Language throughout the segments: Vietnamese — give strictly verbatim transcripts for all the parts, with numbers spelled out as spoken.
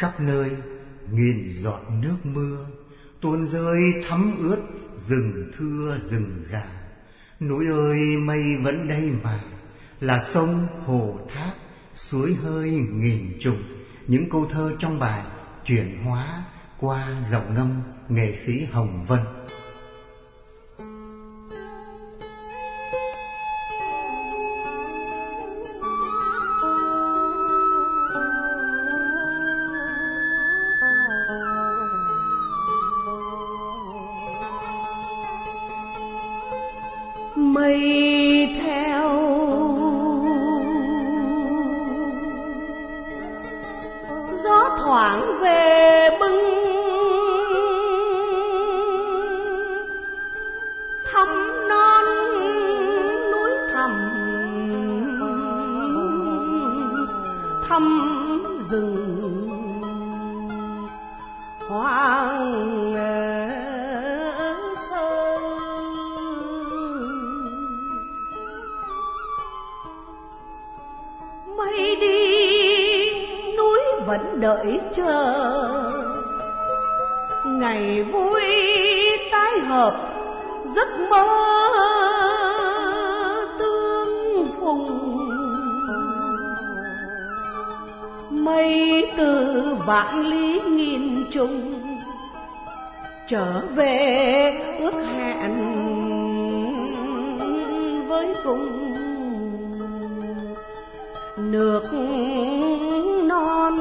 khắp nơi nghìn giọt nước mưa tuôn rơi thấm ướt rừng thưa rừng già. Núi ơi mây vẫn đây mà, là sông hồ thác suối hơi nghìn trùng. Những câu thơ trong bài chuyển hóa qua giọng ngâm nghệ sĩ Hồng Vân. Mây theo gió thoảng về bưng thăm non núi thẳm, thăm rừng hoang mây đi núi vẫn đợi chờ ngày vui tái hợp giấc mơ tương phùng. Mây từ vạn lý nghìn trùng trở về ước hẹn với cùng nước non.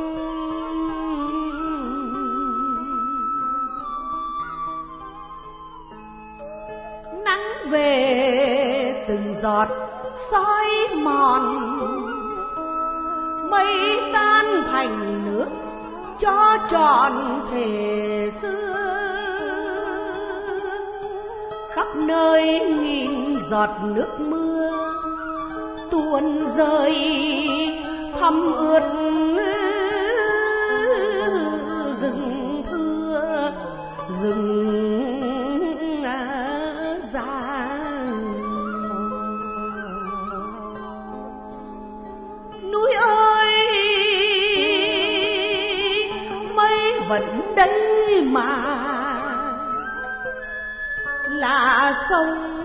Nắng về từng giọt soi mòn, mây tan thành nước cho trọn thể xưa. Khắp nơi nghìn giọt nước mưa tuôn rơi thấm ướt rừng thưa rừng già. Núi ơi mây vẫn đây mà, là sông